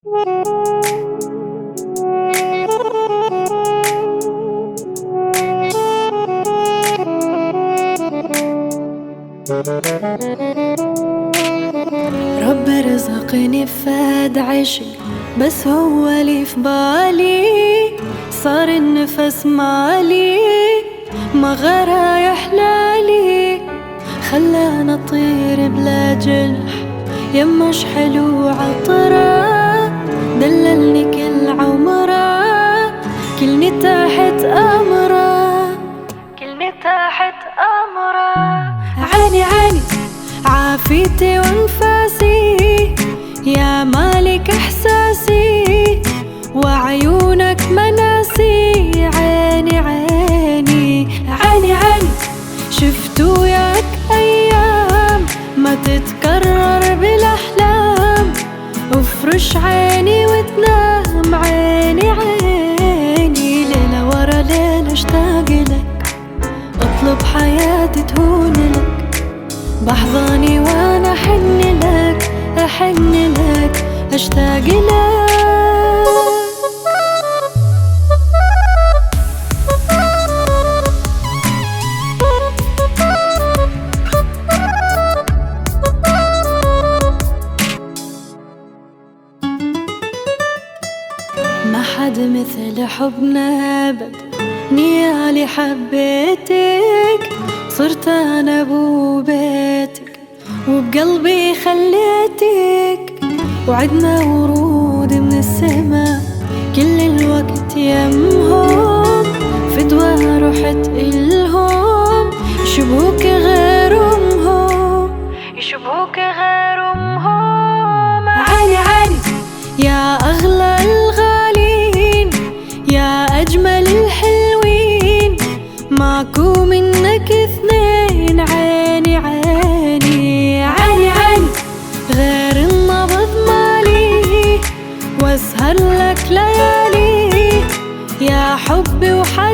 رب رزقني فاد عشق، بس هو اللي في بالي صار النفس مالي، ما غيره يحلالي، خلانا اطير بلا جنح يمش حلو عطره، دللني كل عمره، كلني تحت امره، كلني تحت امره. عاني عاني عافيتي وانفاسي، يا مالك احساسي وعيونك مناسي، عيني عيني عاني عاني شفت وياك ايام ما تتكرر بالاحلام، افرش عيني وتنام عيني عيني، ليلة ورا ليلة اشتاق لك، اطلب حياتي تهون لك، بحضاني وانا احن لك، احن لك اشتاق لك. ما حد مثل حبنا ابد، نيالي حبيتك، صرت انا ابو بيتك وبقلبي خليتك، وعدنا ورود من السما كل الوقت يمهم، فدوى رحت إلهم يشبهوك غير امهم، يشبهوك غير امهم. عاني عاني يا اغلى الغالين، يا اجمل الحلوين، ماكو منك اثنين، عيني عيني عاني عاني غير النبض مالي، واسهر لك ليالي يا حبي وحبي